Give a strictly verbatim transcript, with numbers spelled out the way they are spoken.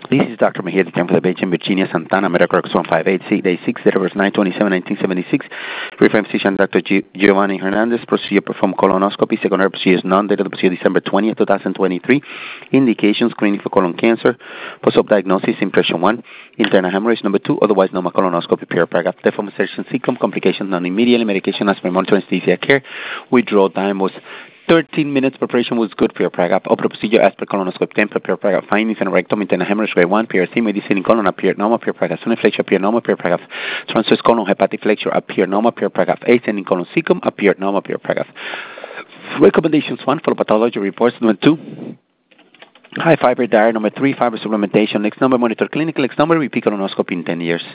This is Doctor Mejia, the for the Beijing, Virginia, Santana, Medical Records one five eight, C, day six, date of birth nine twenty-seven, nineteen seventy-six. Reference physician Doctor G- Giovanni Hernandez. Procedure performed colonoscopy. Secondary procedure is none. Date of the procedure December twentieth, twenty twenty-three. Indications: screening for colon cancer. Post-op diagnosis: impression one. Internal hemorrhage number two. Otherwise known as colonoscopy. Paragraph. Deformation, secum complication, non-immediately. Medication as per monitor anesthesia care. Withdrawal time was thirteen minutes. Preparation was good for your paragraph. Open procedure as per colonoscope ten. Prepare paragraph. Findings and rectum internal hemorrhage grade one. P R C medicine in colon appeared normal. Pure paragraph. Sunny flexure appeared normal. Pure paragraph. Transverse colon hepatic flexure appeared normal. Pure paragraph. Ascending colon cecum appeared normal. Pure paragraph. Recommendations one. Follow pathology reports. Number two. High fiber diet. Number three. Fiber supplementation. Next number. Monitor clinical. Next number. Repeat colonoscopy in ten years.